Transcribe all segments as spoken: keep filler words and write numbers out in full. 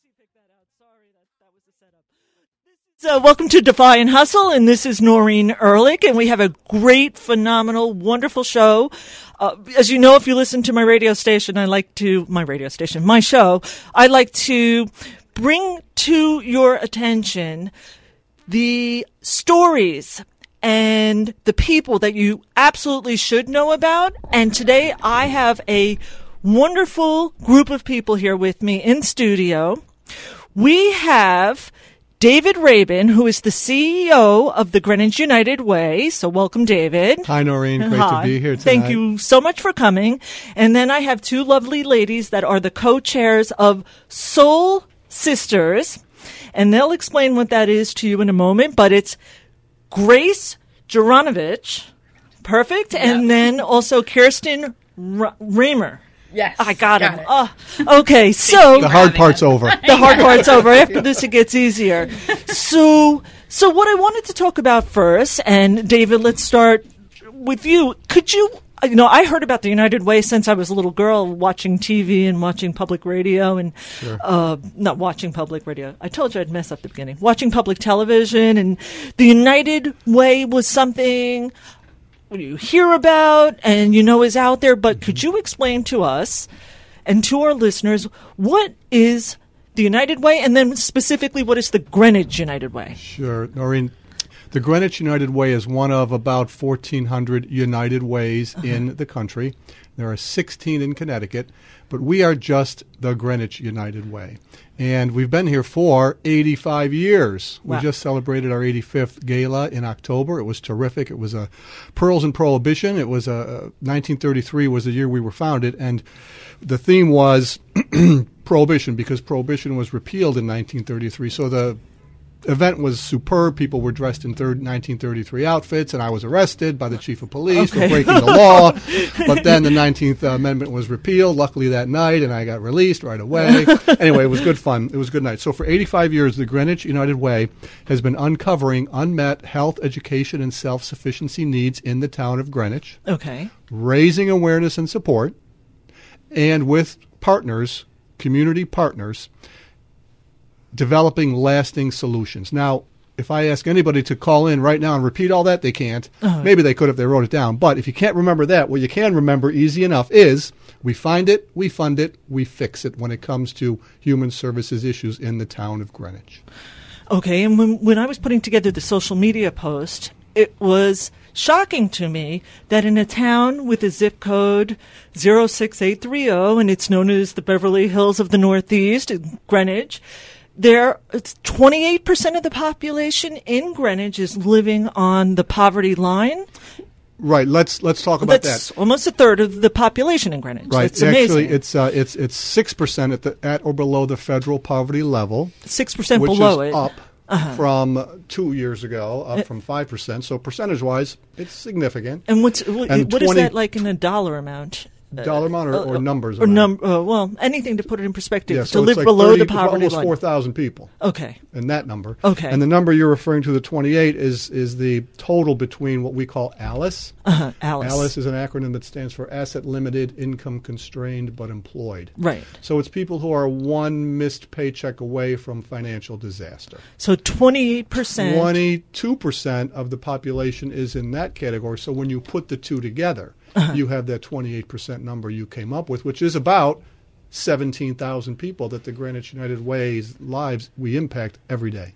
So welcome to Defy and Hustle, and this is Noreen Ehrlich, and we have a great, phenomenal, wonderful show. Uh, as you know, if you listen to my radio station, I like to, my radio station, my show, I like to bring to your attention the stories and the people that you absolutely should know about. And today I have a wonderful group of people here with me in studio. We have David Rabin, who is the C E O of the Greenwich United Way. So welcome, David. Hi, Noreen. Great Hi. to be here tonight. Thank you so much for coming. And then I have two lovely ladies that are the co-chairs of Soul Sisters. And they'll explain what that is to you in a moment. But it's Grace Jaranovich. Perfect. Yeah. And then also Kirsten R- Raymer. Yes. I got, got him. It. Oh, okay, so the hard part's over. The hard part's over. After this, it gets easier. So, so what I wanted to talk about first, and David, let's start with you. Could you, you know, I heard about the United Way since I was a little girl, watching T V and watching public radio, and sure. uh, not watching public radio. I told you I'd mess up the beginning. Watching public television, and the United Way was something you hear about and you know is out there, but could you explain to us and to our listeners what is the United Way, and then specifically what is the Greenwich United Way? Sure, Noreen. The Greenwich United Way is one of about fourteen hundred United Ways uh-huh. in the country. There are sixteen in Connecticut, but we are just the Greenwich United Way. And we've been here for eighty-five years. Wow. We just celebrated our eighty-fifth gala in October. It was terrific. It was a Pearls and Prohibition. It was a nineteen thirty-three was the year we were founded, and the theme was Prohibition, because Prohibition was repealed in nineteen thirty-three. So the event was superb. People were dressed in third, nineteen thirty-three outfits, and I was arrested by the chief of police okay. for breaking the law. But then the nineteenth Amendment was repealed, luckily that night, and I got released right away. Anyway, it was good fun. It was a good night. So for eighty-five years, the Greenwich United Way has been uncovering unmet health, education, and self-sufficiency needs in the town of Greenwich. Okay. Raising awareness and support, and with partners, community partners, developing lasting solutions. Now, if I ask anybody to call in right now and repeat all that, they can't. Uh-huh. Maybe they could if they wrote it down. But if you can't remember that, what you can remember easy enough is we find it, we fund it, we fix it when it comes to human services issues in the town of Greenwich. Okay, and when, when I was putting together the social media post, it was shocking to me that in a town with a zip code zero six eight three zero, and it's known as the Beverly Hills of the Northeast, Greenwich, There, it's twenty-eight percent of the population in Greenwich is living on the poverty line. Right. Let's let's talk about That's that. Almost a third of the population in Greenwich. Right. That's amazing. Actually, it's uh, it's it's six percent at the at or below the federal poverty level. Six percent which below is it. up uh-huh. from two years ago, up uh, from five percent. So percentage wise, it's significant. And what's what and is that like in a dollar amount? Dollar amount or, uh, or numbers? Or num- uh, well, anything to put it in perspective. Yeah, to so live it's like below thirty, the poverty almost line. four thousand people. Okay. In that number. Okay. And the number you're referring to, the twenty-eight, is is the total between what we call ALICE. Uh-huh, ALICE. ALICE is an acronym that stands for Asset Limited, Income Constrained, but Employed. Right. So it's people who are one missed paycheck away from financial disaster. So twenty-eight percent. twenty-two percent of the population is in that category. So when you put the two together, uh-huh. you have that twenty-eight percent number you came up with, which is about seventeen thousand people that the Greenwich United Way's lives we impact every day.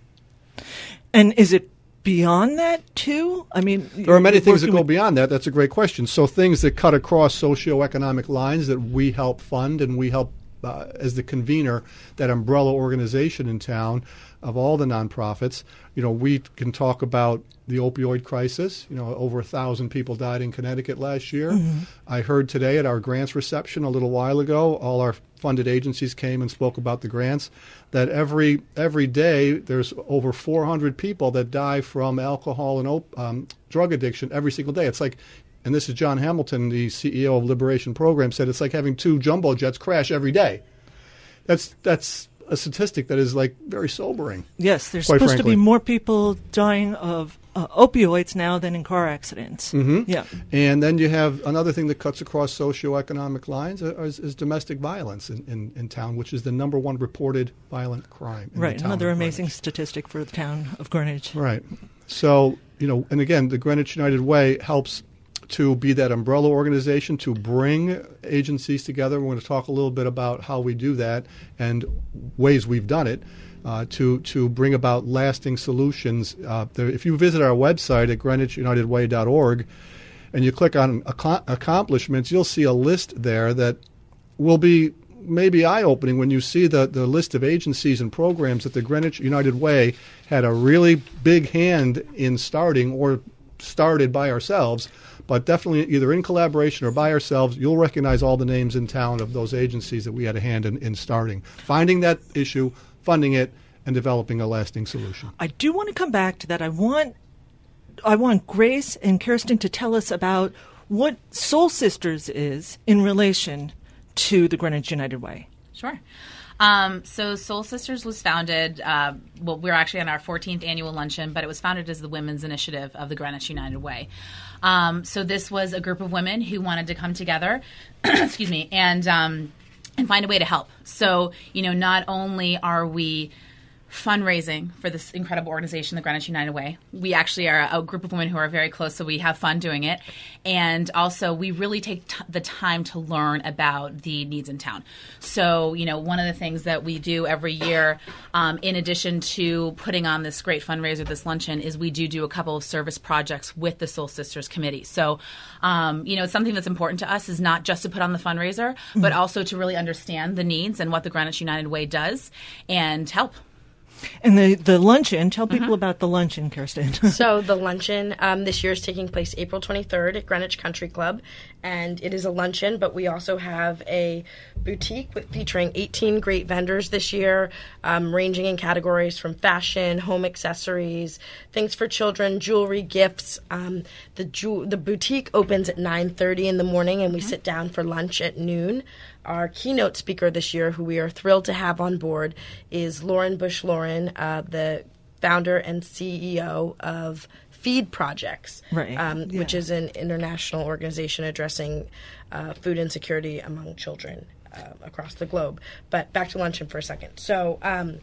And is it beyond that, too? I mean, there are many things that go with- beyond that. That's a great question. So things that cut across socioeconomic lines that we help fund, and we help uh, as the convener, that umbrella organization in town of all the nonprofits. You know, we can talk about the opioid crisis. You know, over a thousand people died in Connecticut last year. Mm-hmm. I heard today at our grants reception a little while ago, all our funded agencies came and spoke about the grants, that every every day there's over four hundred people that die from alcohol and op- um, drug addiction every single day. It's like, and this is John Hamilton, the C E O of Liberation Program, said it's like having two jumbo jets crash every day. That's that's a statistic that is like very sobering. Yes, there's quite supposed frankly. to be more people dying of uh, opioids now than in car accidents. Mm-hmm. Yeah. And then you have another thing that cuts across socioeconomic lines uh, is, is domestic violence in, in, in town, which is the number one reported violent crime in Right, the town another of amazing Greenwich. statistic for the town of Greenwich. Right. So, you know, and again, the Greenwich United Way helps to be that umbrella organization to bring agencies together. We're going to talk a little bit about how we do that and ways we've done it uh, to to bring about lasting solutions. Uh, there, if you visit our website at greenwich united way dot org and you click on ac- accomplishments, you'll see a list there that will be maybe eye-opening when you see the, the list of agencies and programs that the Greenwich United Way had a really big hand in starting or started by ourselves. But definitely either in collaboration or by ourselves, you'll recognize all the names in town of those agencies that we had a hand in, in starting. Finding that issue, funding it, and developing a lasting solution. I do want to come back to that. I want I want Grace and Kirsten to tell us about what Soul Sisters is in relation to the Greenwich United Way. Sure. Um, so Soul Sisters was founded, uh, well, we're actually on our fourteenth annual luncheon, but it was founded as the Women's Initiative of the Greenwich United Way. Um, so this was a group of women who wanted to come together, excuse me, and um, and find a way to help. So, you know, not only are we fundraising for this incredible organization, the Greenwich United Way. We actually are a group of women who are very close, so we have fun doing it. And also, we really take t- the time to learn about the needs in town. So, you know, one of the things that we do every year, um, in addition to putting on this great fundraiser, this luncheon, is we do do a couple of service projects with the Soul Sisters Committee. So, um, you know, something that's important to us is not just to put on the fundraiser, mm-hmm. but also to really understand the needs and what the Greenwich United Way does and help. And the, the luncheon, tell people Mm-hmm. about the luncheon, Kirsten. So the luncheon um, this year is taking place April twenty-third at Greenwich Country Club, and it is a luncheon, but we also have a boutique with, featuring eighteen great vendors this year, um, ranging in categories from fashion, home accessories, things for children, jewelry, gifts. Um, the ju- the boutique opens at nine thirty in the morning, and we mm-hmm. sit down for lunch at noon. Our keynote speaker this year, who we are thrilled to have on board, is Lauren Bush-Lauren, uh, the founder and C E O of Feed Projects, right. um, yeah. which is an international organization addressing uh, food insecurity among children uh, across the globe. But back to luncheon for a second. So um,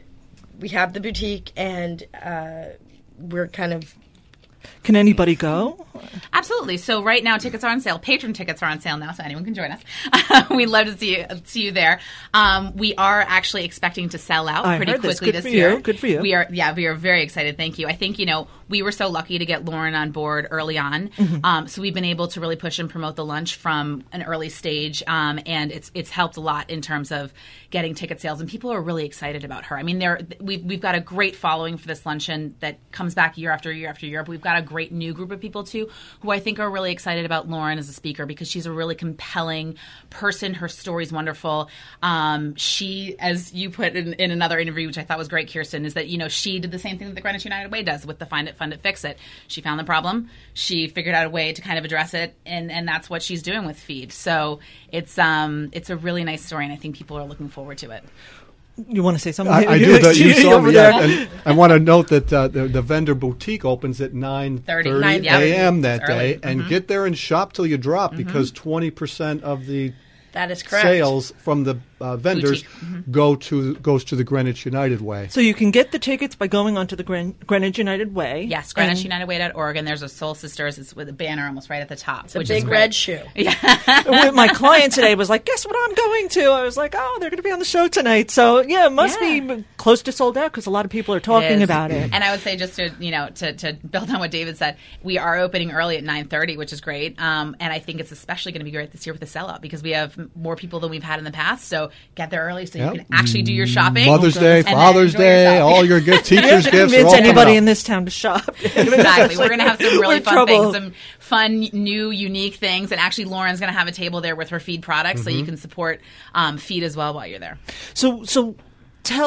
we have the boutique, and uh, we're kind of... Can anybody go? Absolutely. So right now, tickets are on sale. Patron tickets are on sale now, so anyone can join us. We'd love to see you, see you there. Um, we are actually expecting to sell out I pretty heard quickly this. Good this for year. you. Good for you. We are, yeah, we are very excited. Thank you. I think, you know, we were so lucky to get Lauren on board early on. Mm-hmm. Um, so we've been able to really push and promote the lunch from an early stage, um, and it's it's helped a lot in terms of getting ticket sales. And people are really excited about her. I mean, they're, we've we've got a great following for this luncheon that comes back year after year after year. But we've got a great new group of people too, who I think are really excited about Lauren as a speaker because she's a really compelling person. Her story's wonderful. Um, she, as you put in, in another interview, which I thought was great, Kirsten, is that, you know, she did the same thing that the Greenwich United Way does with the Find It, Fund It, Fix It. She found the problem. She figured out a way to kind of address it, and, and that's what she's doing with Feed. So it's um it's a really nice story, and I think people are looking forward to it. You want to say something? I, I do. The, you saw me. Yeah, and I want to note that uh, the, the vendor boutique opens at nine thirty a.m. that day, mm-hmm. and get there and shop till you drop mm-hmm. because twenty percent of the that is correct. sales from the uh, vendors mm-hmm. go to goes to the Greenwich United Way. So you can get the tickets by going onto the Gren- Greenwich United Way. Yes, Greenwich United Way dot org, and there's a Soul Sisters. It's with a banner almost right at the top. It's a which big is great. red shoe. Yeah. My client today was like, guess what I'm going to? I was like, oh, they're going to be on the show tonight. So, yeah, it must Yeah. be close to sold out because a lot of people are talking It is. about it. And I would say just to, you know, to, to build on what David said, we are opening early at nine thirty, which is great. Um, and I think it's especially going to be great this year with the sellout because we have more people than we've had in the past. So get there early so Yep. you can actually do your shopping. Mother's Day, and then Father's enjoy Day, yourself. all your gifts, You have teachers' to gifts. are convince all coming anybody up. in this town to shop. Exactly. We're going to have some really We're fun trouble. things, some fun, new, unique things. And actually, Lauren's going to have a table there with her Feed products Mm-hmm. so you can support um, Feed as well while you're there. So, so tell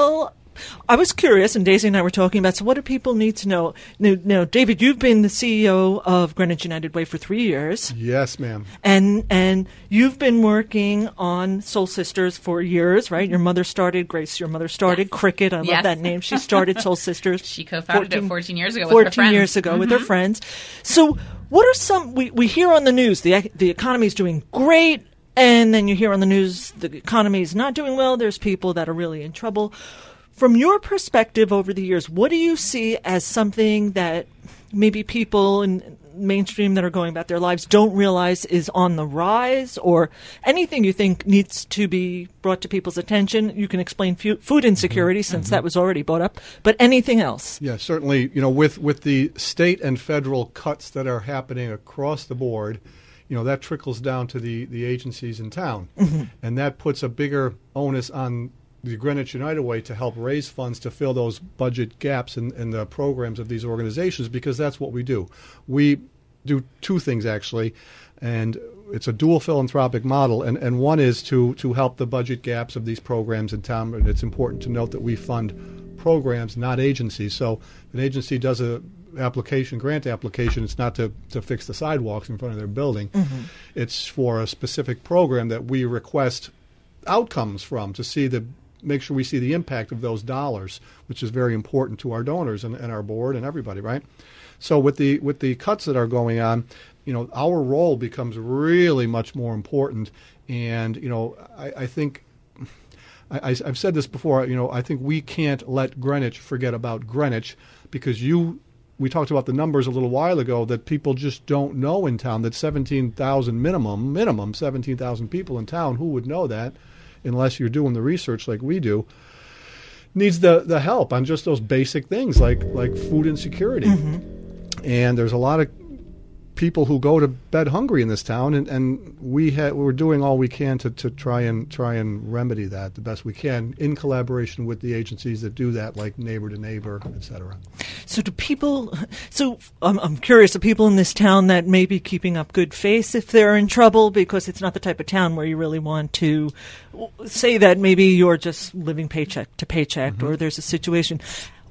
I was curious, and Daisy and I were talking about, so what do people need to know? Now, now, David, you've been the C E O of Greenwich United Way for three years. Yes, ma'am. And and you've been working on Soul Sisters for years, right? Your mother started, Grace, your mother started Yes. Cricket. I love Yes. that name. She started Soul Sisters. She co-founded it fourteen years ago with her fourteen friends. years ago Mhm. with her friends. So what are some, we, we hear on the news, the, the economy is doing great, and then you hear on the news the economy is not doing well. There's people that are really in trouble. From your perspective over the years, what do you see as something that maybe people in mainstream that are going about their lives don't realize is on the rise, or anything you think needs to be brought to people's attention? You can explain fu- food insecurity mm-hmm. since mm-hmm. that was already brought up, but anything else? Yeah, certainly. You know, with, with the state and federal cuts that are happening across the board, you know, that trickles down to the, the agencies in town. Mm-hmm. And that puts a bigger onus on the Greenwich United Way to help raise funds to fill those budget gaps in, in the programs of these organizations, because that's what we do. We do two things, actually, and it's a dual philanthropic model, and, and one is to, to help the budget gaps of these programs in town. And it's important to note that we fund programs, not agencies. So if an agency does a application, grant application, it's not to, to fix the sidewalks in front of their building. Mm-hmm. It's for a specific program that we request outcomes from to see the make sure we see the impact of those dollars, which is very important to our donors and, and our board and everybody, right? So with the with the cuts that are going on, you know, our role becomes really much more important. And, you know, I, I think I, I've said this before, you know, I think we can't let Greenwich forget about Greenwich, because you we talked about the numbers a little while ago that people just don't know in town, that seventeen thousand minimum, minimum seventeen thousand people in town, who would know that unless you're doing the research like we do, needs the, the help on just those basic things like, like food insecurity. Mm-hmm. And there's a lot of people who go to bed hungry in this town, and, and we ha- we're doing all we can to, to try and try and remedy that the best we can in collaboration with the agencies that do that, like Neighbor to Neighbor, et cetera. So do people, so um, I'm curious, the people in this town that may be keeping up good face if they're in trouble, because it's not the type of town where you really want to say that maybe you're just living paycheck to paycheck, mm-hmm. or there's a situation.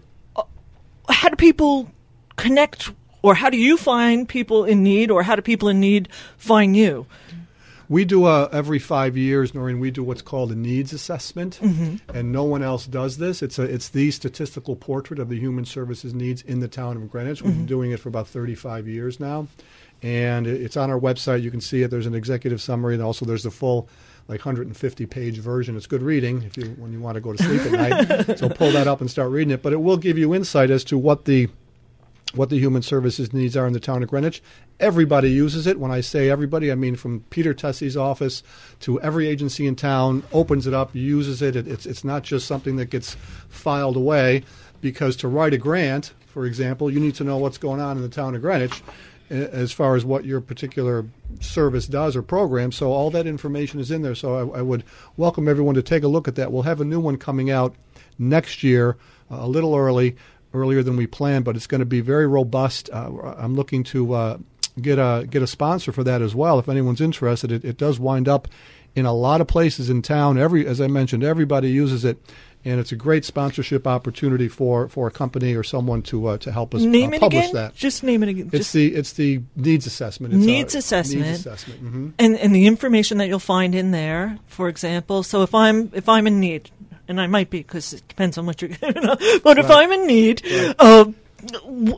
How do people connect, or how do you find people in need, or how do people in need find you? We do a, every five years, Noreen, we do what's called a needs assessment, mm-hmm. and no one else does this. It's a, it's the statistical portrait of the human services needs in the town of Greenwich. We've mm-hmm. been doing it for about thirty-five years now, and it's on our website. You can see it. There's an executive summary, and also there's the full, like, one hundred fifty page version. It's good reading if you when you want to go to sleep at night. So pull that up and start reading it. But it will give you insight as to what the what the human services needs are in the town of Greenwich. Everybody uses it. When I say everybody, I mean from Peter Tessie's office to every agency in town opens it up, uses it. it it's, it's not just something that gets filed away, because to write a grant, for example, you need to know what's going on in the town of Greenwich as far as what your particular service does or program. So all that information is in there. So I, I would welcome everyone to take a look at that. We'll have a new one coming out next year, uh, a little early, earlier than we planned, but it's going to be very robust. Uh, I'm looking to uh, get a get a sponsor for that as well. If anyone's interested, it, it does wind up in a lot of places in town. Every, as I mentioned, everybody uses it, and it's a great sponsorship opportunity for, for a company or someone to uh, to help us name uh, it publish again? that. Just name it again. It's Just the it's the needs assessment. It's needs our, assessment. Needs assessment. Mm-hmm. And and the information that you'll find in there, for example. So if I'm if I'm in need. And I might be, because it depends on what you're giving up. But if Right. I'm in need, Right. uh, w-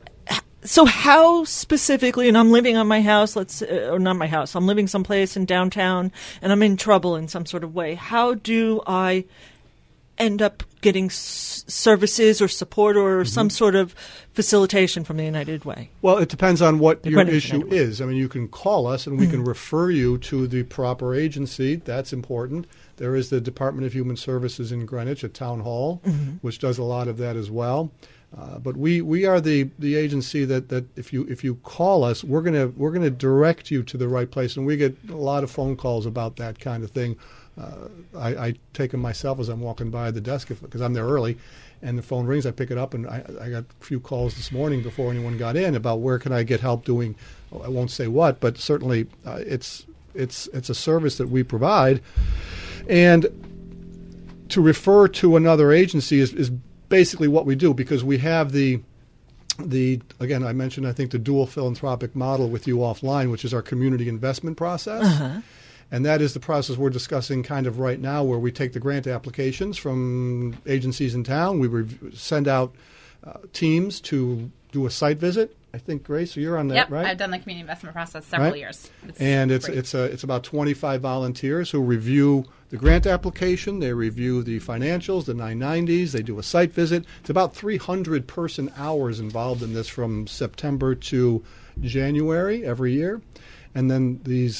so how specifically, and I'm living on my house, let's, uh, or not my house, I'm living someplace in downtown, and I'm in trouble in some sort of way. How do I end up getting s- services or support or mm-hmm. some sort of facilitation from the United Way? Well, it depends on what The your Greenwich issue United Way. is. I mean, you can call us, and we mm-hmm. can refer you to the proper agency. That's important. There is the Department of Human Services in Greenwich at Town Hall, mm-hmm. which does a lot of that as well. Uh, but we, we are the, the agency that, that if you if you call us, we're gonna we're gonna direct you to the right place. And we get a lot of phone calls about that kind of thing. Uh, I, I take them myself as I'm walking by the desk because I'm there early, and the phone rings. I pick it up, and I, I got a few calls this morning before anyone got in about where can I get help doing. I won't say what, but certainly uh, it's it's it's a service that we provide. And to refer to another agency is, is basically what we do, because we have the the again I mentioned I think the dual philanthropic model with you offline, which is our community investment process. Uh-huh. And that is the process we're discussing kind of right now, where we take the grant applications from agencies in town. We rev- send out uh, teams to do a site visit. I think, Grace, so you're on that, yep, right? I've done the community investment process several right? years. It's and it's great. it's a, it's about twenty-five volunteers who review the grant application. They review the financials, the nine nineties. They do a site visit. It's about three hundred person hours involved in this from September to January every year. And then these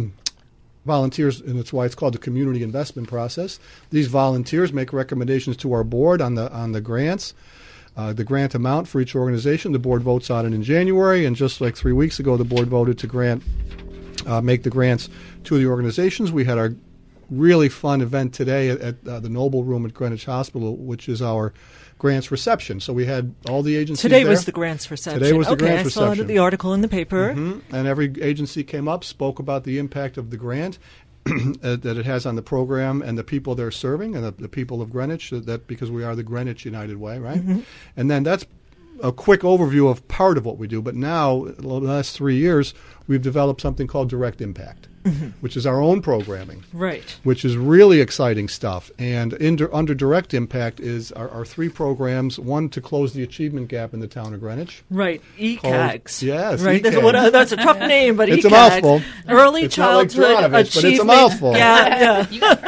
volunteers, and that's why it's called the community investment process. These volunteers make recommendations to our board on the on the grants. Uh, the grant amount for each organization, the board votes on it in January, and just like three weeks ago, the board voted to grant, uh, make the grants to the organizations. We had our really fun event today at, at uh, the Noble Room at Greenwich Hospital, which is our grants reception. So we had all the agencies Today there. was the grants reception. Today was the okay, grants I saw reception. the article in the paper. Mm-hmm. And every agency came up, spoke about the impact of the grant that it has on the program and the people they're serving, and the, the people of Greenwich, that because we are the Greenwich United Way, right? Mm-hmm. And then that's a quick overview of part of what we do. But now, the last three years, we've developed something called Direct Impact, mm-hmm. which is our own programming. Right. Which is really exciting stuff. And in, under Direct Impact is our, our three programs, one to close the achievement gap in the town of Greenwich. Right, E C A Gs. Yes, right. E C A Gs. That's, what, uh, that's a tough name, but It's E C A Gs. a mouthful. Early It's not like childhood Jaranovich, but it's a achievement. mouthful. Yeah, yeah. You got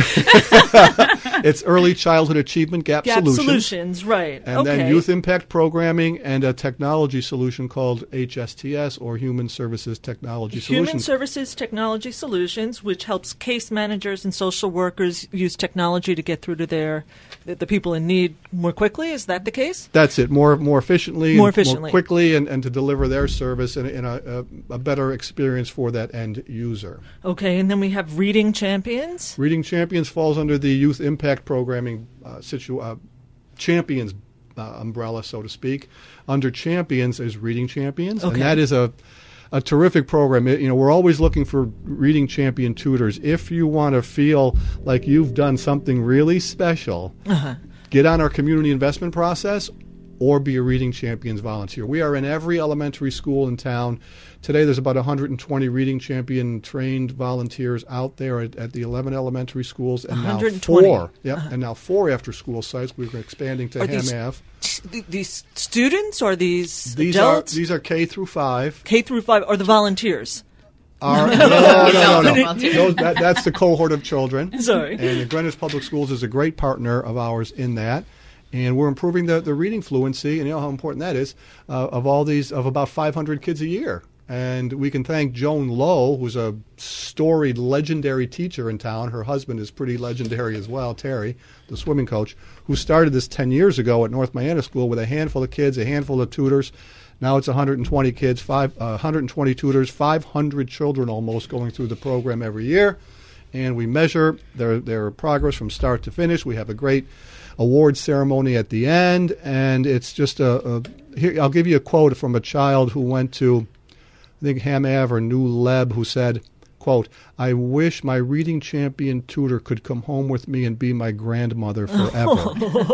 it correctly. It's Early Childhood Achievement Gap, Gap Solutions. solutions, right. And okay. then Youth Impact Programming and a technology solution called H S T S, or Human Services Technology Human Solutions. Services Technology Solutions, which helps case managers and social workers use technology to get through to their the, the people in need more quickly. Is that the case? That's it, more more efficiently, More and efficiently. more quickly, and, and to deliver their service in, in a, a, a better experience for that end user. Okay, and then we have Reading Champions. Reading Champions falls under the Youth Impact Programming uh, situ- uh, Champions uh, umbrella, so to speak. Under Champions is Reading Champions, Okay. and that is a a terrific program. It, you know, we're always looking for reading champion tutors. If you want to feel like you've done something really special, Uh-huh. get on our community investment process or be a Reading Champions volunteer. We are in every elementary school in town. Today there's about one hundred twenty Reading Champion trained volunteers out there at, at the eleven elementary schools, and one now hundred twenty. four. Yep, and now four after school sites. We're expanding to Are Ham these Ave. Th- These students or these, These adults? are these are K through five. K through five or the volunteers? Are, no, no, no, no. Volunteers. Those, that, that's the cohort of children. Sorry. And the Greenwich Public Schools is a great partner of ours in that. And we're improving the, the reading fluency, and you know how important that is, uh, of all these, of about five hundred kids a year. And we can thank Joan Lowe, who's a storied, legendary teacher in town. Her husband is pretty legendary as well, Terry, the swimming coach, who started this ten years ago at North Miami School with a handful of kids, a handful of tutors. Now it's one hundred twenty kids, five, uh, one hundred twenty tutors, five hundred children almost going through the program every year. And we measure their, their progress from start to finish. We have a great award ceremony at the end. And it's just a, a here, I'll give you a quote from a child who went to, I think, Ham Ave or New Leb, who said, quote, "I wish my reading champion tutor could come home with me and be my grandmother forever."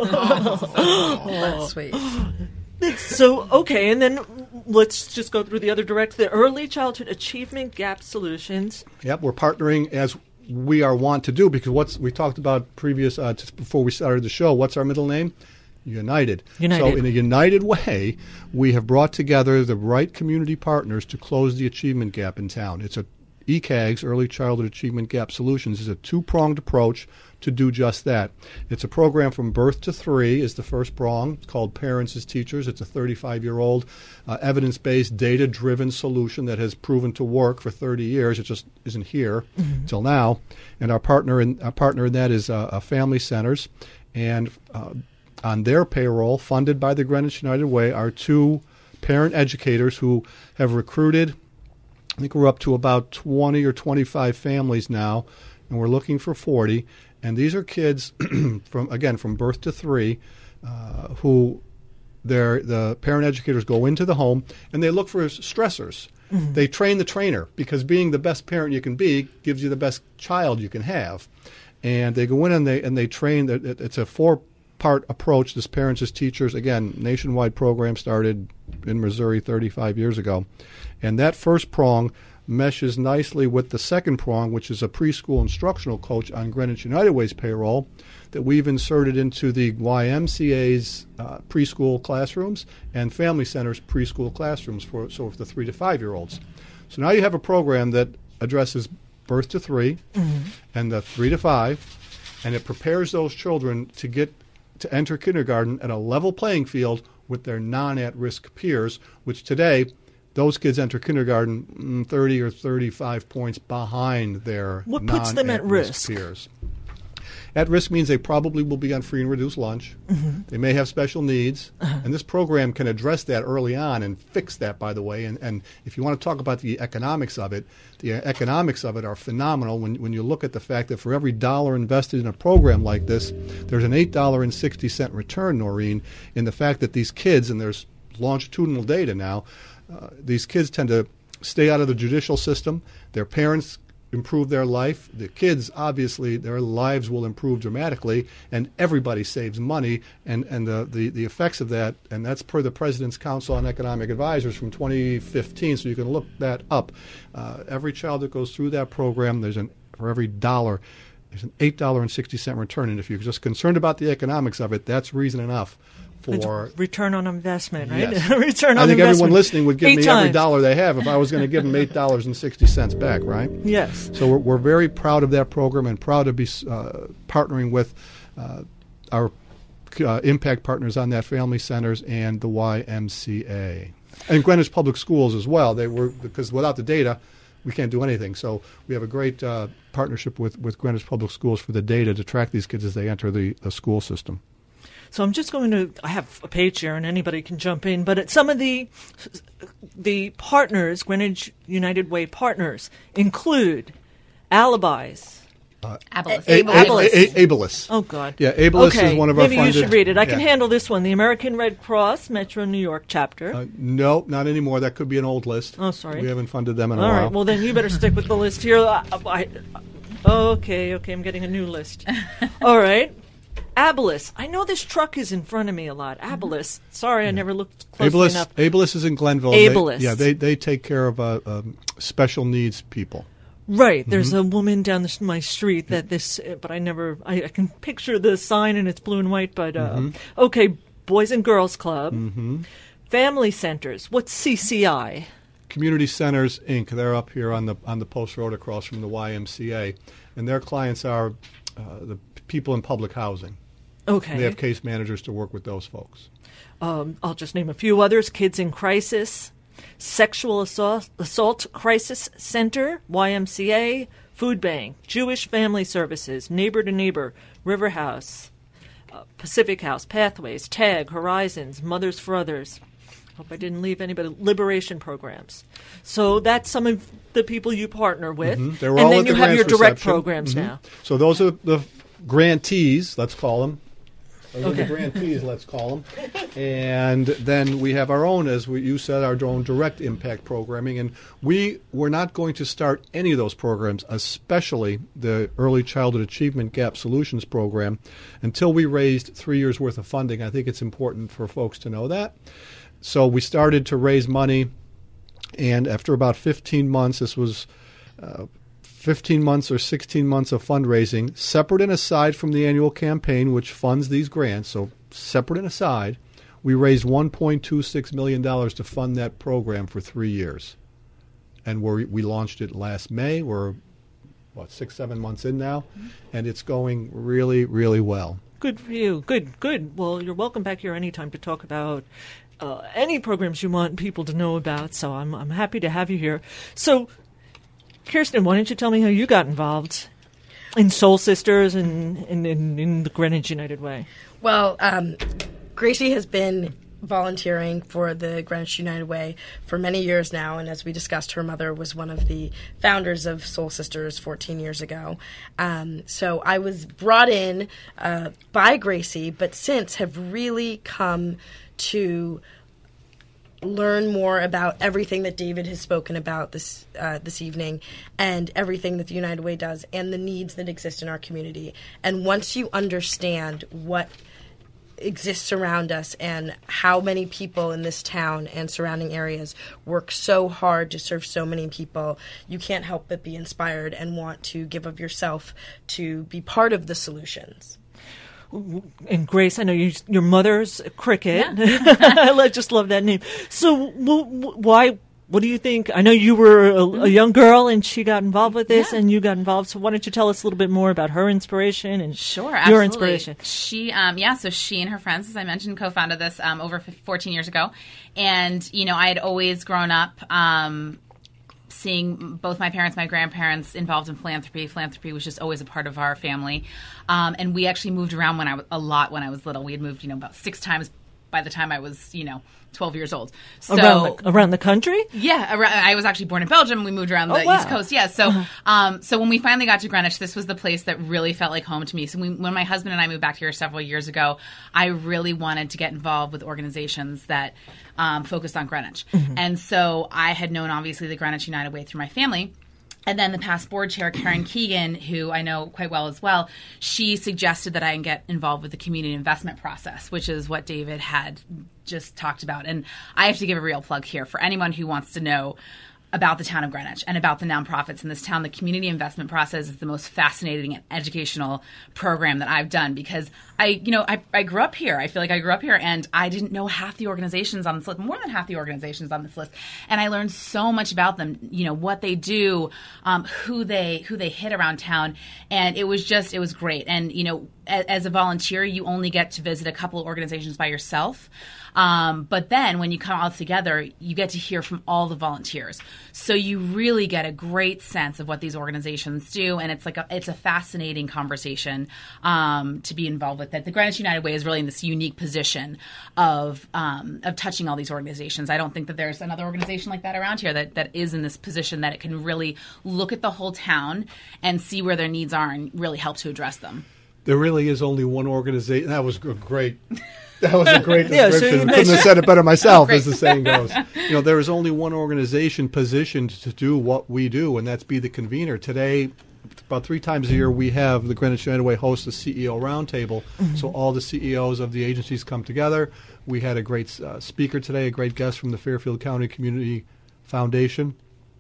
That's sweet. So, okay, and then let's just go through the other direct, the Early Childhood Achievement Gap Solutions. Yep, we're partnering as we are wont to do, because what's we talked about previous uh, just before we started the show. What's our middle name? United. United. So in a united way, we have brought together the right community partners to close the achievement gap in town. It's a E C A Gs, Early Childhood Achievement Gap Solutions, is a two-pronged approach to do just that. It's a program from birth to three is the first prong. It's called Parents as Teachers. It's a thirty-five-year-old uh, evidence-based, data-driven solution that has proven to work for thirty years. It just isn't here mm-hmm. till now. And our partner in our partner in that is uh, uh, Family Centers, and uh, on their payroll, funded by the Greenwich United Way, are two parent educators who have recruited, I think we're up to about twenty or twenty-five families now, and we're looking for forty. And these are kids from, again, from birth to three, uh, who they're, the parent educators go into the home and they look for stressors. Mm-hmm. They train the trainer, because being the best parent you can be gives you the best child you can have. and they go in and they and they train. It's a four-part approach. This parents as teachers. Again, nationwide program started in Missouri thirty-five years ago, and that first prong meshes nicely with the second prong, which is a preschool instructional coach on Greenwich United Way's payroll that we've inserted into the Y M C A's uh, preschool classrooms and Family Center's preschool classrooms for so for the three to five year olds. So now you have a program that addresses birth to three mm-hmm. and the three to five, and it prepares those children to get to enter kindergarten at a level playing field with their non-at-risk peers, which today those kids enter kindergarten thirty or thirty-five points behind their what puts them at risk peers. At risk means they probably will be on free and reduced lunch. Mm-hmm. They may have special needs. Uh-huh. And this program can address that early on and fix that, by the way. And, and if you want to talk about the economics of it, the economics of it are phenomenal when, when you look at the fact that for every dollar invested in a program like this, there's an eight dollars and sixty cents return, Noreen, in the fact that these kids, and there's longitudinal data now, uh, these kids tend to stay out of the judicial system. Their parents improve their life. The kids, obviously, their lives will improve dramatically, and everybody saves money. And, and the, the, the effects of that, and that's per the President's Council on Economic Advisors from twenty fifteen, so you can look that up. Uh, every child that goes through that program, there's an for every dollar, there's an eight dollars and sixty cents return. And if you're just concerned about the economics of it, that's reason enough for it's return on investment, right? Yes. return on I think investment. Everyone listening would give Eight me times. every dollar they have if I was going to give them eight dollars and sixty cents back, right? Yes. So we're, we're very proud of that program and proud to be uh, partnering with uh, our uh, impact partners on that, Family Centers and the Y M C A. And Greenwich Public Schools as well. They were because without the data, we can't do anything. So we have a great uh, partnership with, with Greenwich Public Schools for the data to track these kids as they enter the, the school system. So I'm just going to, I have a page here and anybody can jump in, but some of the the partners, Greenwich United Way partners, include Alibis. Uh, Abilis. A- Abilis. A- A- Abilis. Oh, God. Yeah, Abilis okay. is one of our Maybe funded. you should read it. I can yeah. handle this one. The American Red Cross, Metro New York chapter. Uh, no, not anymore. That could be an old list. Oh, sorry. We haven't funded them in a All while. right, well, then you better stick with the list here. I, I, okay, okay, I'm getting a new list. All right. Abilis. I know this truck is in front of me a lot. Abilis. Sorry, I never looked closely Abilis, enough. Abilis is in Glenville. Abilis. They, yeah, they, they take care of uh, um, special needs people. Right. There's mm-hmm. a woman down this, my street that this, uh, but I never, I, I can picture the sign and it's blue and white, but, uh, mm-hmm. okay, Boys and Girls Club, mm-hmm. Family Centers. What's C C I? Community Centers, Incorporated. They're up here on the on the post road across from the Y M C A, and their clients are uh, the people in public housing. Okay. They have case managers to work with those folks. Um, I'll just name a few others. Kids in Crisis, Sexual Assault, Assault Crisis Center, Y M C A, Food Bank, Jewish Family Services, Neighbor to Neighbor, River House, uh, Pacific House, Pathways, TAG, Horizons, Mothers for Others. Hope I didn't leave anybody. Liberation programs. So that's some of the people you partner with. Mm-hmm. They're and all then at you the have your grants direct reception. programs Mm-hmm. now. So those are the grantees, let's call them. Those Okay. are the grantees, let's call them. And then we have our own, as we, you said, our own direct impact programming. And we were not going to start any of those programs, especially the Early Childhood Achievement Gap Solutions Program, until we raised three years' worth of funding. I think it's important for folks to know that. So we started to raise money, and after about fifteen months, this was uh, fifteen months or sixteen months of fundraising, separate and aside from the annual campaign, which funds these grants, so separate and aside, we raised one point two six million dollars to fund that program for three years. And we're, we launched it last May. We're, what, six, seven months in now, and it's going really, really well. Good for you. Good, good. Well, you're welcome back here anytime to talk about uh, any programs you want people to know about, so I'm I'm happy to have you here. So, Kirsten, why don't you tell me how you got involved in Soul Sisters and in, in, in the Greenwich United Way? Well, um, Gracie has been volunteering for the Greenwich United Way for many years now, and as we discussed, her mother was one of the founders of Soul Sisters fourteen years ago. Um, so I was brought in uh, by Gracie, but since have really come to learn more about everything that David has spoken about this uh, this evening, and everything that the United Way does, and the needs that exist in our community. And once you understand what exists around us and how many people in this town and surrounding areas work so hard to serve so many people, you can't help but be inspired and want to give of yourself to be part of the solutions. And Grace, I know you, your mother's Cricket. Yeah. I just love that name. So w- w- why, what do you think? I know you were a, a young girl and she got involved with this, Yeah. and you got involved. So why don't you tell us a little bit more about her inspiration and Sure, your absolutely. inspiration? She, um, yeah, so she and her friends, as I mentioned, co-founded this um, over fourteen years ago. And, you know, I had always grown up um, seeing both my parents, my grandparents involved in philanthropy. Philanthropy was just always a part of our family. Um, and we actually moved around when I was, a lot when I was little. We had moved, you know, about six times by the time I was, you know, twelve years old. So around, the, around the country? yeah, ar- I was actually born in Belgium. We moved around the Oh, wow. East Coast. Yeah, so um, so when we finally got to Greenwich, this was the place that really felt like home to me. So we, when my husband and I moved back here several years ago, I really wanted to get involved with organizations that um, focused on Greenwich. Mm-hmm. And so I had known, obviously, the Greenwich United Way through my family. And then the past board chair, Karen Keegan, who I know quite well as well, she suggested that I get involved with the community investment process, which is what David had just talked about. And I have to give a real plug here for anyone who wants to know about the town of Greenwich and about the nonprofits in this town. The community investment process is the most fascinating and educational program that I've done, because I, you know, I, I grew up here. I feel like I grew up here, and I didn't know half the organizations on this list, more than half the organizations on this list. And I learned so much about them, you know, what they do, um, who they, who they hit around town. And it was just, it was great. And, you know, as, as a volunteer, you only get to visit a couple of organizations by yourself. Um, but then when you come all together, you get to hear from all the volunteers. So you really get a great sense of what these organizations do. And it's like a, it's a fascinating conversation um, to be involved with. That the Greenwich United Way is really in this unique position of um, of touching all these organizations. I don't think that there's another organization like that around here that, that is in this position that it can really look at the whole town and see where their needs are and really help to address them. There really is only one organization. That was g- great. That was a great Yeah, so description. you Couldn't have said it better myself, Oh, as the saying goes. You know, there is only one organization positioned to do what we do, and that's be the convener. Today, about three times a year, we have the Greenwich United Way host a C E O roundtable. Mm-hmm. So all the C E Os of the agencies come together. We had a great uh, speaker today, a great guest from the Fairfield County Community Foundation,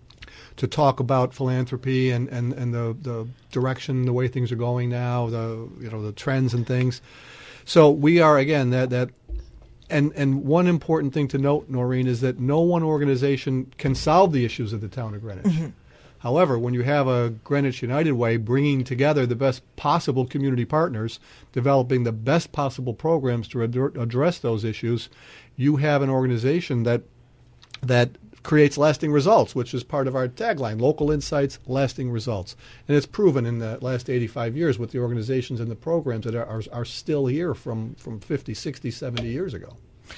to talk about philanthropy and, and, and the, the direction, the way things are going now, the you know the trends and things. So we are, again, that that and and one important thing to note, Noreen, is that no one organization can solve the issues of the town of Greenwich. Mm-hmm. However, when you have a Greenwich United Way bringing together the best possible community partners, developing the best possible programs to ad- address those issues, you have an organization that that creates lasting results, which is part of our tagline, local insights, lasting results. And it's proven in the last eighty-five years with the organizations and the programs that are, are, are still here from, from fifty, sixty, seventy years ago.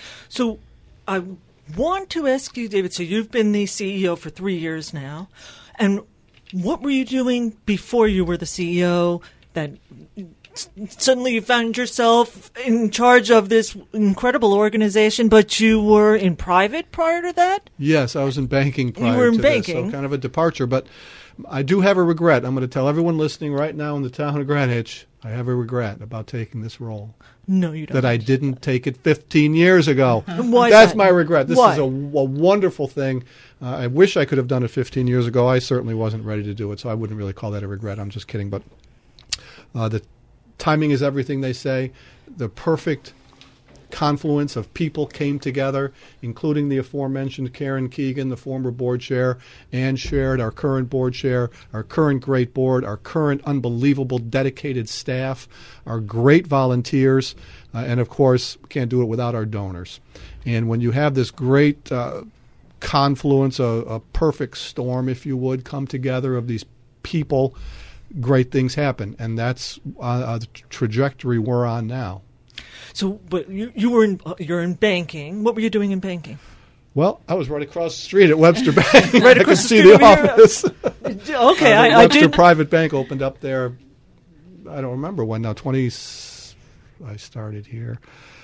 So I want to ask you, David, so you've been the C E O for three years now. And what were you doing before you were the C E O that suddenly you found yourself in charge of this incredible organization, but you were in private prior to that? Yes, I was in banking prior you were in to banking. this, so kind of a departure. But I do have a regret. I'm going to tell everyone listening right now in the town of Greenwich, I have a regret about taking this role. No, you don't. That I didn't take it fifteen years ago. Why is That's that? my regret. This Why? is a, a wonderful thing. Uh, I wish I could have done it fifteen years ago. I certainly wasn't ready to do it, so I wouldn't really call that a regret. I'm just kidding. But uh, the timing is everything, they say. The perfect confluence of people came together, including the aforementioned Karen Keegan, the former board chair, Ann Shared, our current board chair, our current great board, our current unbelievable dedicated staff, our great volunteers, uh, and of course, we can't do it without our donors. And when you have this great uh, confluence, a, a perfect storm, if you would, come together of these people, great things happen. And that's uh, the trajectory we're on now. So, but you you were in uh, you're in banking. What were you doing in banking? Well, I was right across the street at Webster Bank. Right I across could the see street the over here. office. Okay, uh, I, the I Webster did. Private Bank opened up there. I don't remember when now. Twenty. I started here.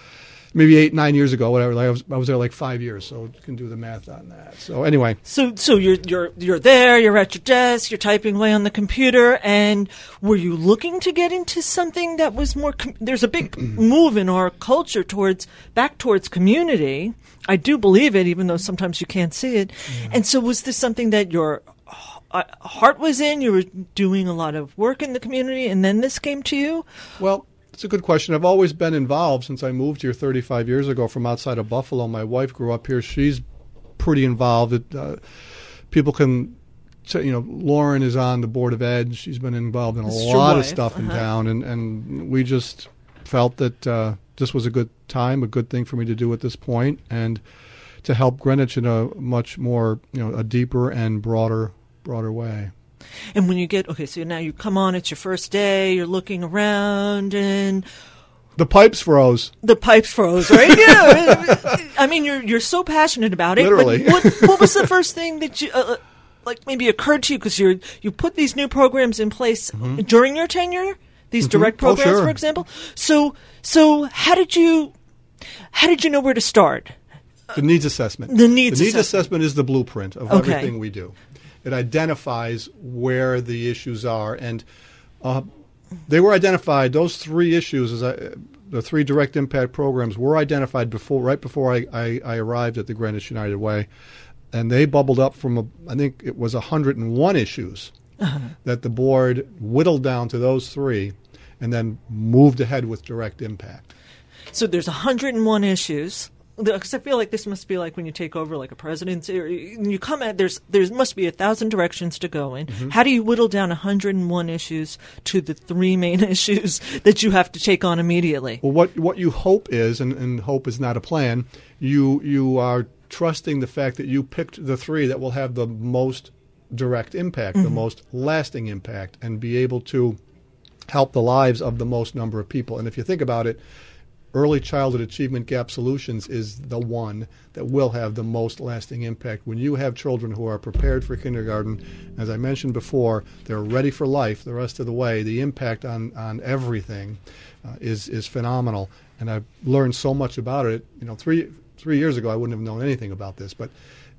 maybe eight, nine years ago, whatever. Like I was, I was there like five years, so you can do the math on that. So anyway, So, so you're you're you're there. You're at your desk. You're typing away on the computer. And were you looking to get into something that was more? Com- there's a big move in our culture towards back towards community. I do believe it, even though sometimes you can't see it. Yeah. And so, was this something that your uh, heart was in? You were doing a lot of work in the community, and then this came to you? Well, it's a good question. I've always been involved since I moved here thirty-five years ago from outside of Buffalo. My wife grew up here. She's pretty involved. It, uh, people can, t- you know, Lauren is on the Board of Ed. She's been involved in a That's lot your of stuff wife. in Uh-huh. town, and, and we just felt that uh, this was a good time, a good thing for me to do at this point, and to help Greenwich in a much more, you know, a deeper and broader, broader way. And when you get, okay, so now you come on, it's your first day, you're looking around, and The pipes froze. the pipes froze, right? Yeah. I mean, you're you're so passionate about it. Literally. But what, what was the first thing that you, uh, like, maybe occurred to you? Because you you put these new programs in place during your tenure, these direct Oh, programs, sure. for example. So, so how did you, how did you know where to start? The needs assessment. The needs the needs assessment. assessment is the blueprint of Okay. everything we do. It identifies where the issues are, and uh, they were identified. Those three issues, as I, the three direct impact programs, were identified before, right before I, I, I arrived at the Greenwich United Way, and they bubbled up from a, I think it was one hundred one issues uh-huh. that the board whittled down to those three, and then moved ahead with direct impact. So there's one hundred one issues. Because I feel like this must be like when you take over like a presidency, or you you come at there's there's must be a thousand directions to go in. Mm-hmm. How do you whittle down one hundred one issues to the three main issues that you have to take on immediately? Well, what what you hope is, and, and hope is not a plan. You you are trusting the fact that you picked the three that will have the most direct impact, mm-hmm. the most lasting impact, and be able to help the lives of the most number of people. And if you think about it, Early Childhood Achievement Gap Solutions is the one that will have the most lasting impact. When you have children who are prepared for kindergarten, as I mentioned before, they're ready for life the rest of the way, the impact on, on everything uh, is is phenomenal. And I've learned so much about it. You know, three three years ago I wouldn't have known anything about this, but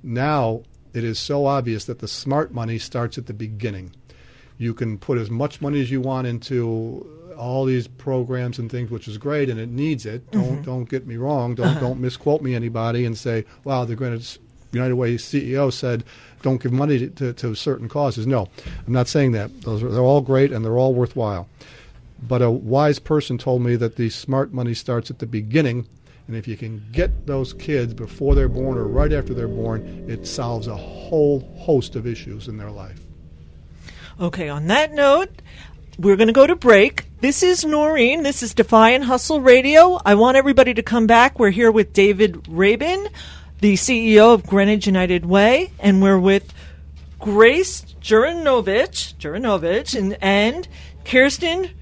now it is so obvious that the smart money starts at the beginning. You can put as much money as you want into all these programs and things, which is great, and it needs it. Don't mm-hmm. don't get me wrong. Don't uh-huh. don't misquote me anybody and say, "Wow, the Greenwich United Way C E O said don't give money to, to, to certain causes." No, I'm not saying that. Those are, they're all great and they're all worthwhile. But a wise person told me that the smart money starts at the beginning, and if you can get those kids before they're born or right after they're born, it solves a whole host of issues in their life. Okay, on that note, we're going to go to break. This is Noreen. This is Defy and Hustle Radio. I want everybody to come back. We're here with David Rabin, the C E O of Greenwich United Way, and we're with Grace Jurinovich, Jurinovich and, and Kirsten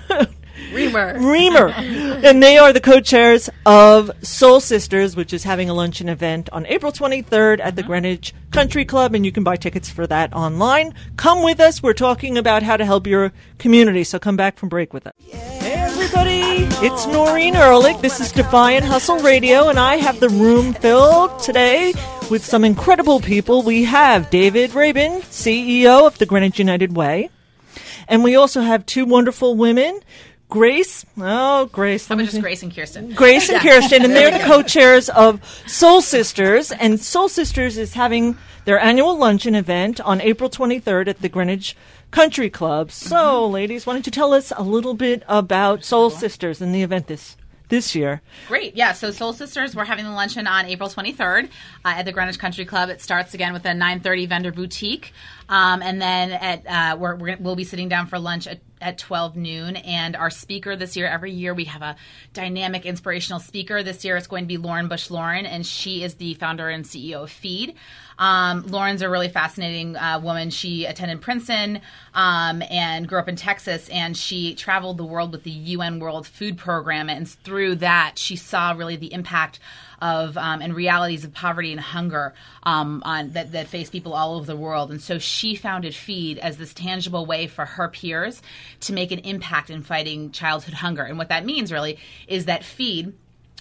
Reamer. Reamer. And they are the co-chairs of Soul Sisters, which is having a luncheon event on April twenty-third at the Greenwich Country Club, and you can buy tickets for that online. Come with us. We're talking about how to help your community, so come back from break with us. Hey, everybody. It's Noreen Ehrlich. This is Defy and Hustle Radio, and I have the room filled today with some incredible people. We have David Rabin, C E O of the Greenwich United Way, and we also have two wonderful women, Grace, oh, Grace. How about just Grace and Kirsten? Grace and Kirsten, and they're the co-chairs of Soul Sisters, and Soul Sisters is having their annual luncheon event on April twenty-third at the Greenwich Country Club. So, mm-hmm. ladies, why don't you tell us a little bit about Soul Sisters and the event this this year? Great. Yeah, so Soul Sisters, we're having the luncheon on April twenty-third uh, at the Greenwich Country Club. It starts again with a nine thirty vendor boutique. Um, and then at uh, we're, we're, we'll be sitting down for lunch at, at twelve noon. And our speaker this year, every year we have a dynamic, inspirational speaker. This year it's going to be Lauren Bush Lauren, and she is the founder and C E O of Feed. Um, Lauren's a really fascinating uh, woman. She attended Princeton um, and grew up in Texas, and she traveled the world with the U N World Food Program. And through that, she saw really the impact of um, and realities of poverty and hunger um, on that, that face people all over the world. And so she founded Feed as this tangible way for her peers to make an impact in fighting childhood hunger. And what that means really is that Feed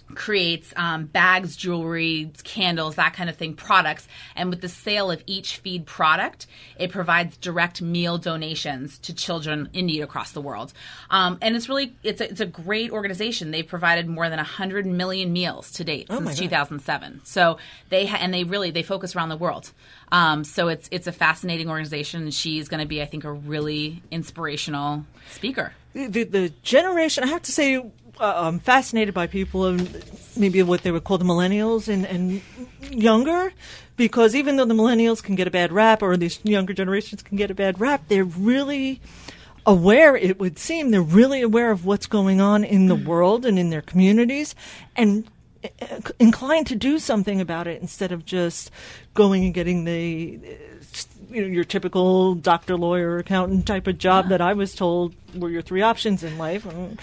creates um, bags, jewelry, candles, that kind of thing, products. And with the sale of each feed product, it provides direct meal donations to children in need across the world. Um, and it's really, it's a, it's a great organization. They've provided more than one hundred million meals to date Oh my since God. two thousand seven. So they, ha- and they really, they focus around the world. Um, so it's, it's a fascinating organization. And she's going to be, I think, a really inspirational speaker. The, the, the generation, I have to say, uh, I'm fascinated by people and maybe what they would call the millennials and, and younger, because even though the millennials can get a bad rap, or these younger generations can get a bad rap, they're really aware, it would seem, they're really aware of what's going on in the world and in their communities, and uh, inclined to do something about it instead of just going and getting the, you know, your typical doctor, lawyer, accountant type of job Yeah. that I was told were your three options in life.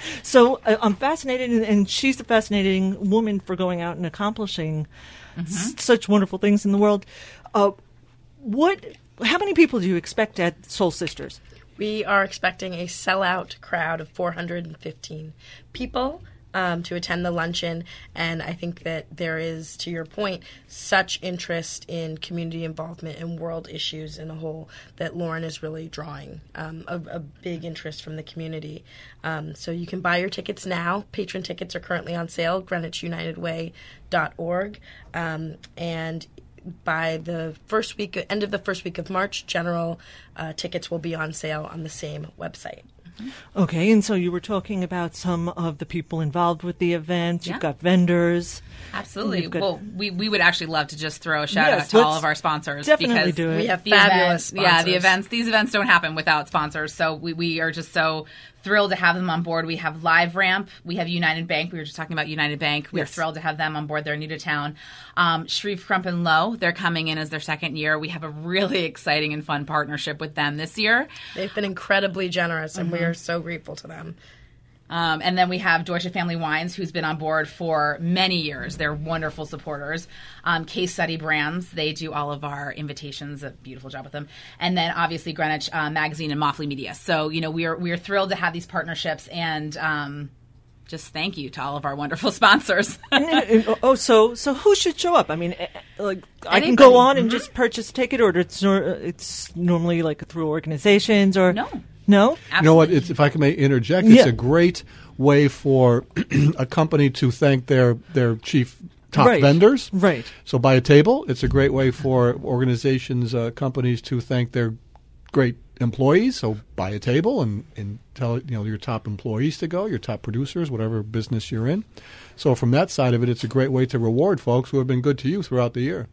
So uh, I'm fascinated, and, and she's a fascinating woman for going out and accomplishing Mm-hmm. s- such wonderful things in the world. Uh, what? How many people do you expect at Soul Sisters? We are expecting a sellout crowd of four hundred fifteen people um, to attend the luncheon, and I think that there is, to your point, such interest in community involvement and world issues in a whole that Lauren is really drawing um, a, a big interest from the community. Um, so you can buy your tickets now. Patron tickets are currently on sale, greenwich united way dot org, um, and by the first week, end of the first week of March, general uh, tickets will be on sale on the same website. Okay, and so you were talking about some of the people involved with the event. You've Yeah. got vendors. Absolutely. You've got- Well, we, we would actually love to just throw a shout Yes, out to all let's of our sponsors. definitely because do it. We have the fabulous event- Yeah, the sponsors. events. These events don't happen without sponsors. So we, we are just so thrilled to have them on board. We have LiveRamp. We have United Bank. We were just talking about United Bank. We're Yes. thrilled to have them on board. They're new to town. Um, Shreve Crump and Lowe, they're coming in as their second year. We have a really exciting and fun partnership with them this year. They've been incredibly generous, and Mm-hmm. we are so grateful to them. Um, and then we have Deutsche Family Wines, who's been on board for many years. They're wonderful supporters. Um, Case Study Brands, they do all of our invitations. A beautiful job with them. And then obviously Greenwich uh, Magazine and Moffley Media. So, you know, we are we are thrilled to have these partnerships, and um, just thank you to all of our wonderful sponsors. And, uh, oh, so so who should show up? I mean, uh, like I can Anybody. go on and Mhm. just purchase a ticket, or it's nor- it's normally like through organizations, or No. no. You know what? It's, if I can may interject, it's Yeah. a great way for a company to thank their their chief top Right. vendors. Right. So buy a table. It's a great way for organizations, uh, companies to thank their great employees. So buy a table and, and tell you know your top employees to go, your top producers, whatever business you're in. So from that side of it, it's a great way to reward folks who have been good to you throughout the year.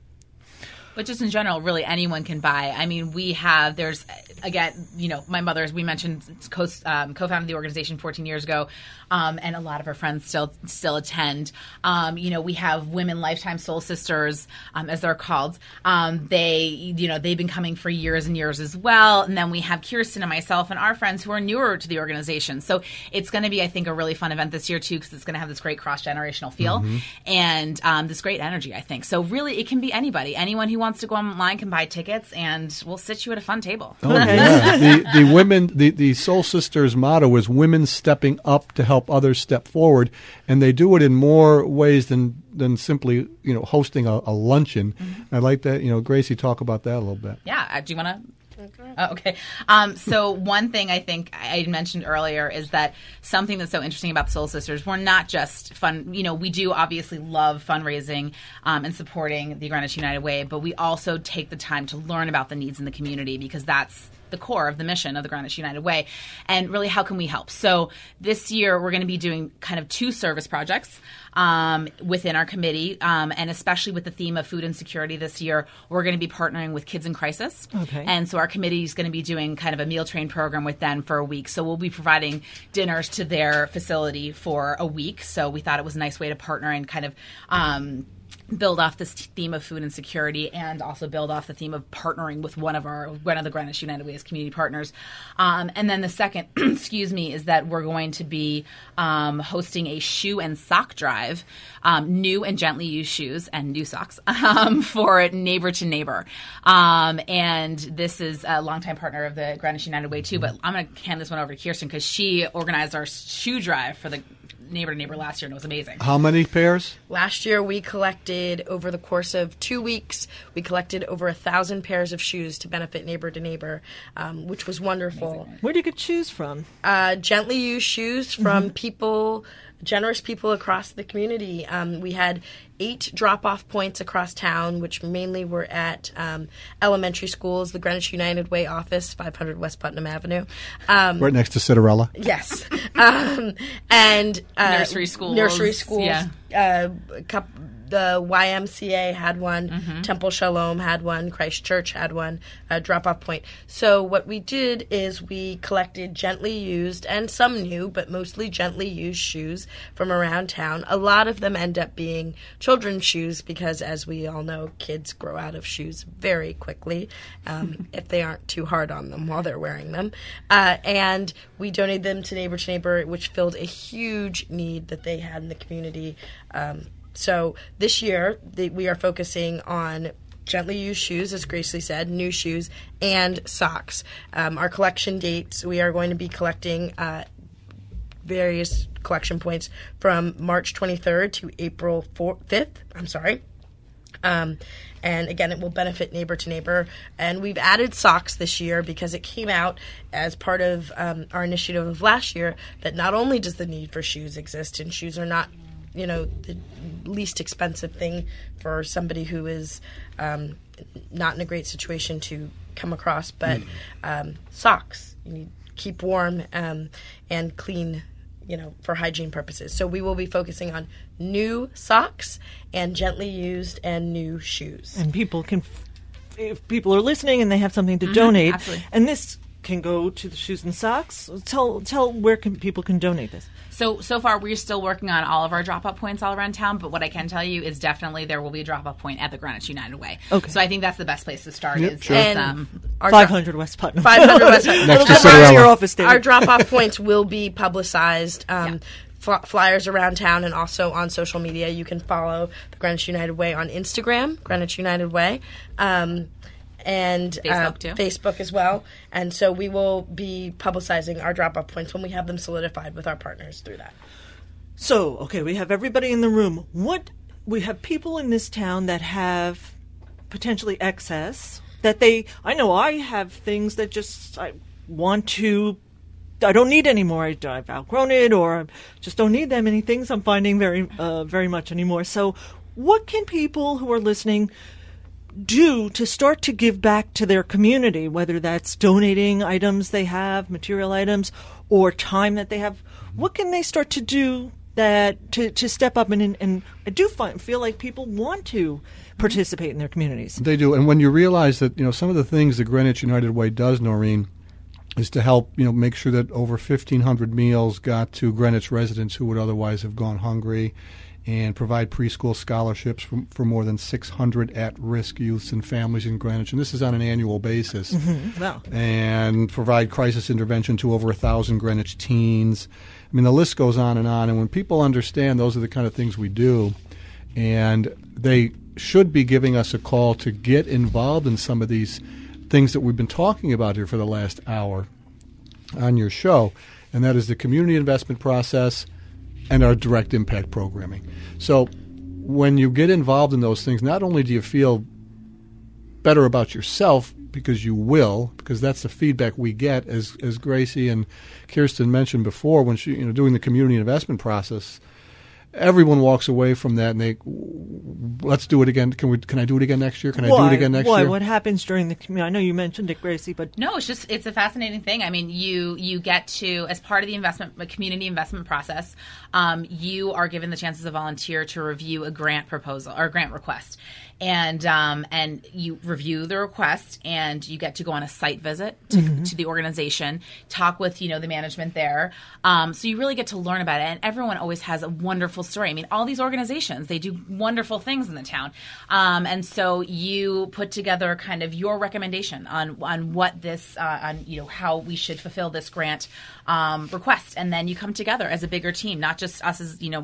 But just in general, really anyone can buy. I mean, we have, there's, again, you know, my mother, as we mentioned, co- um, co-founded the organization fourteen years ago, um, and a lot of her friends still still attend. Um, you know, we have Women Lifetime Soul Sisters, um, as they're called. Um, they, you know, they've been coming for years and years as well. And then we have Kirsten and myself and our friends who are newer to the organization. So it's going to be, I think, a really fun event this year, too, because it's going to have this great cross-generational feel and um, this great energy, I think. So really, it can be anybody. Anyone who wants to go online can buy tickets, and we'll sit you at a fun table. Oh, yeah. the the women the, the Soul Sisters motto is women stepping up to help others step forward, and they do it in more ways than than simply you know hosting a, a luncheon. I like that. You know, Gracie, talk about that a little bit. Yeah. uh, Do you want to? Oh, okay. Um, so one thing I think I mentioned earlier is that something that's so interesting about the Soul Sisters, we're not just fun. You know, we do obviously love fundraising um, and supporting the Greenwich United Way, but we also take the time to learn about the needs in the community, because that's the core of the mission of the Greenwich United Way. And really, how can we help? So this year, we're going to be doing kind of two service projects um, within our committee, um, and especially with the theme of food insecurity this year, we're going to be partnering with Kids in Crisis. Okay. And so our committee is going to be doing kind of a meal train program with them for a week. So we'll be providing dinners to their facility for a week. So we thought it was a nice way to partner and kind of um, build off this theme of food insecurity, and also build off the theme of partnering with one of our one of the Greenwich United Way's community partners. Um, and then the second, excuse me, is that we're going to be um, hosting a shoe and sock drive, um, new and gently used shoes and new socks um, for Neighbor to Neighbor. Um, and this is a longtime partner of the Greenwich United Way too. But I'm going to hand this one over to Kirsten, because she organized our shoe drive for the Neighbor to Neighbor last year, and it was amazing. How many pairs? Last year, we collected, over the course of two weeks, we collected over a thousand pairs of shoes to benefit Neighbor to Neighbor, um, which was wonderful. Where do you get shoes from? Uh, gently used shoes from mm-hmm. people, generous people across the community. Um, we had eight drop-off points across town, which mainly were at um, elementary schools, the Greenwich United Way office, five hundred West Putnam Avenue. Um, right next to Citarella. Yes. um, and uh, nursery schools. Nursery schools. Yeah. Uh, a couple, the Y M C A had one, mm-hmm. Temple Shalom had one, Christ Church had one, a drop-off point. So what we did is we collected gently used and some new, but mostly gently used shoes from around town. A lot of them end up being children's shoes because, as we all know, kids grow out of shoes very quickly um, if they aren't too hard on them while they're wearing them. Uh, and we donated them to Neighbor to Neighbor, which filled a huge need that they had in the community. Um, So this year, the, we are focusing on gently used shoes, as Gracie said, new shoes, and socks. Um, our collection dates, we are going to be collecting uh, various collection points from March twenty-third to April fifth. I'm sorry. Um, and again, it will benefit Neighbor to Neighbor. And we've added socks this year because it came out as part of um, our initiative of last year that not only does the need for shoes exist, and shoes are not, you know, the least expensive thing for somebody who is um, not in a great situation to come across, but um, socks. You need to keep warm um, and clean, you know, for hygiene purposes. So we will be focusing on new socks and gently used and new shoes. And people can, if people are listening and they have something to mm-hmm, donate, absolutely. And this can go to the shoes and socks. Tell tell where can people can donate this. So, so far, we're still working on all of our drop-off points all around town, but what I can tell you is definitely there will be a drop-off point at the Greenwich United Way. Okay. So I think that's the best place to start. Yep, is, sure. is, And um, our five hundred West Putnam. five hundred West Putnam. Next to Little bit Citarella. your office, David. Our drop-off points will be publicized. Um, Yeah. fl- flyers around town and also on social media. You can follow the Greenwich United Way on Instagram, Greenwich United Way. Um, and Facebook, uh, too. Facebook as well. And so we will be publicizing our drop-off points when we have them solidified with our partners through that. So, okay, we have everybody in the room. What we have people in this town that have potentially excess that they. I know I have things that just I want to. I don't need anymore. I, I've outgrown it, or I just don't need that many things. I'm finding very, uh, very much anymore. So, what can people who are listening do to start to give back to their community? Whether that's donating items they have, material items, or time that they have. What can they start to do that to, to step up and and I do find, feel like people want to participate in their communities. They do, and when you realize that, you know, some of the things the Greenwich United Way does, Noreen, is to help, you know, make sure that over fifteen hundred meals got to Greenwich residents who would otherwise have gone hungry, and provide preschool scholarships for, for more than six hundred at-risk youths and families in Greenwich, and this is on an annual basis. Mm-hmm. Wow. And provide crisis intervention to over one thousand Greenwich teens. I mean, the list goes on and on, and when people understand those are the kind of things we do, and they should be giving us a call to get involved in some of these things that we've been talking about here for the last hour on your show, and that is the community investment process and our direct impact programming. So when you get involved in those things, not only do you feel better about yourself, because you will, because that's the feedback we get, as as Gracie and Kirsten mentioned before, when she, you know, doing the community investment process, everyone walks away from that and they, let's do it again. Can we? Can I do it again next year? Can Why? I do it again next Why? year? What happens during the community? I know you mentioned it, Gracie, but no, it's just it's a fascinating thing. I mean, you you get to, as part of the investment the community investment process, um, you are given the chance as a volunteer to review a grant proposal or grant request. And um, and you review the request, and you get to go on a site visit to, mm-hmm. to the organization, talk with, you know, the management there. Um, so you really get to learn about it. And everyone always has a wonderful story. I mean, all these organizations, they do wonderful things in the town. Um, and so you put together kind of your recommendation on on what this, uh, on, you know, how we should fulfill this grant um, request. And then you come together as a bigger team, not just us as, you know,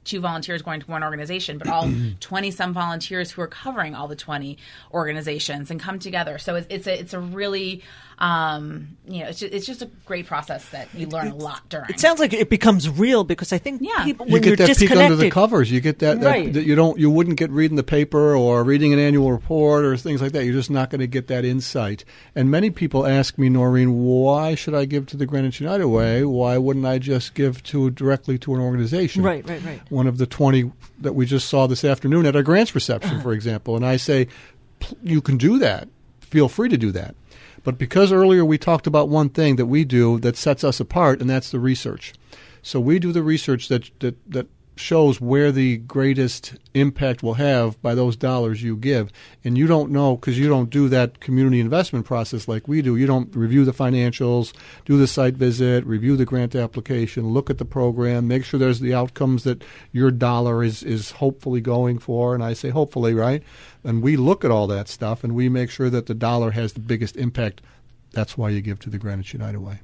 two volunteers going to one organization, but all twenty-some volunteers who are covering all the twenty organizations and come together. So it's, it's a it's a really um, you know it's just, it's just a great process that you learn a lot during. It sounds like it becomes real because I think yeah. people you when get you're that peek disconnected, under the covers. You get that, that, right. that you don't you wouldn't get reading the paper or reading an annual report or things like that. You're just not going to get that insight. And many people ask me, Noreen, why should I give to the Greenwich United Way? Why wouldn't I just give to directly to an organization? Right, right, right. One of the twenty that we just saw this afternoon at our grants reception, uh-huh. for example. And I say, you can do that. Feel free to do that. But because earlier we talked about one thing that we do that sets us apart, and that's the research. So we do the research that that, that shows where the greatest impact will have by those dollars you give. And you don't know because you don't do that community investment process like we do. You don't review the financials, do the site visit, review the grant application, look at the program, make sure there's the outcomes that your dollar is, is hopefully going for. And I say hopefully, right? And we look at all that stuff and we make sure that the dollar has the biggest impact. That's why you give to the Greenwich United Way.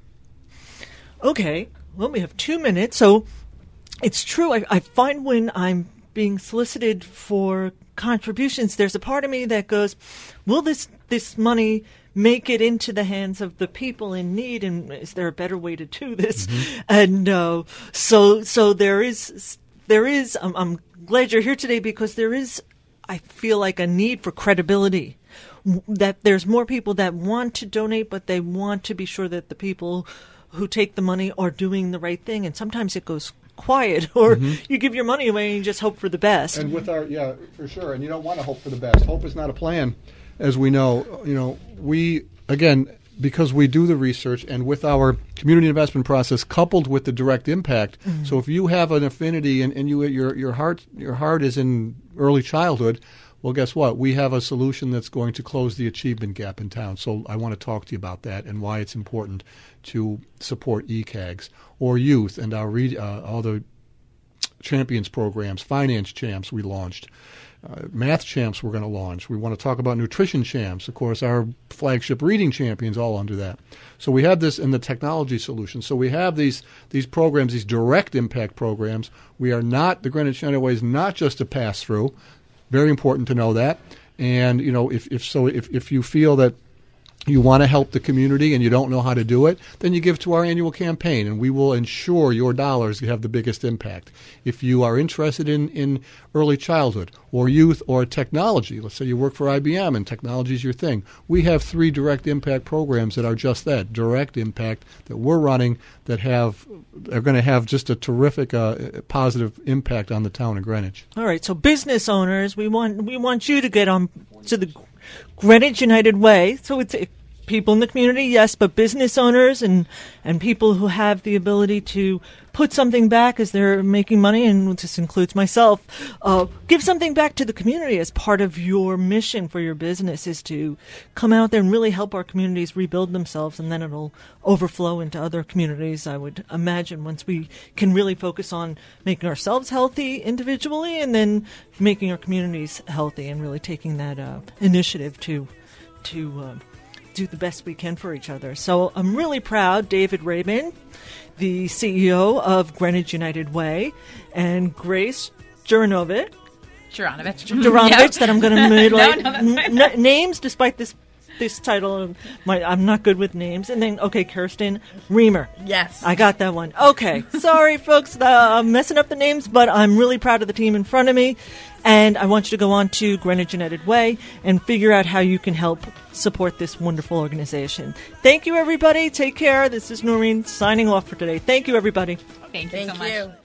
Okay. Well, we have two minutes. So it's true. I, I find when I'm being solicited for contributions, there's a part of me that goes, will this this money make it into the hands of the people in need? And is there a better way to do this? Mm-hmm. And uh, so so there is, there is I'm, I'm glad you're here today because there is, I feel like, a need for credibility. That there's more people that want to donate, but they want to be sure that the people who take the money are doing the right thing. And sometimes it goes quiet, or mm-hmm. you give your money away and you just hope for the best. And with our, yeah, for sure. And you don't want to hope for the best. Hope is not a plan, as we know. You know, we, again, because we do the research and with our community investment process coupled with the direct impact. Mm-hmm. So if you have an affinity and, and you your your heart your heart is in early childhood, well, guess what? We have a solution that's going to close the achievement gap in town. So I want to talk to you about that and why it's important to support E C A Gs or youth and our re- uh, all the champions programs, finance champs we launched, uh, math champs we're going to launch. We want to talk about nutrition champs, of course, our flagship reading champions all under that. So we have this in the technology solution. So we have these these programs, these direct impact programs. We are not, the Greenwich United Way is not just a pass-through. Very important to know that. And, you know, if, if so, if, if you feel that you want to help the community and you don't know how to do it, then you give to our annual campaign, and we will ensure your dollars have the biggest impact. If you are interested in, in early childhood or youth or technology, let's say you work for I B M and technology is your thing, we have three direct impact programs that are just that, direct impact, that we're running that have are going to have just a terrific uh, positive impact on the town of Greenwich. All right, so business owners, we want we want you to get on to the Greenwich United Way. So it's uh, people in the community, yes, but business owners and, and people who have the ability to put something back as they're making money, and this includes myself, uh, give something back to the community as part of your mission for your business is to come out there and really help our communities rebuild themselves, and then it'll overflow into other communities, I would imagine, once we can really focus on making ourselves healthy individually and then making our communities healthy and really taking that uh, initiative to to uh, do the best we can for each other. So I'm really proud, David Rabin, the C E O of Greenwich United Way, and Grace Juranovic. Juranovic. Juranovic, yep. that I'm going to mutilate no, no, n- n- names, despite this this title. My, I'm not good with names. And then, okay, Kirsten Reamer. Yes. I got that one. Okay. Sorry, folks. Uh, I'm messing up the names, but I'm really proud of the team in front of me. And I want you to go on to Greenwich United Way and figure out how you can help support this wonderful organization. Thank you, everybody. Take care. This is Noreen signing off for today. Thank you, everybody. Thank you Thank so much. you.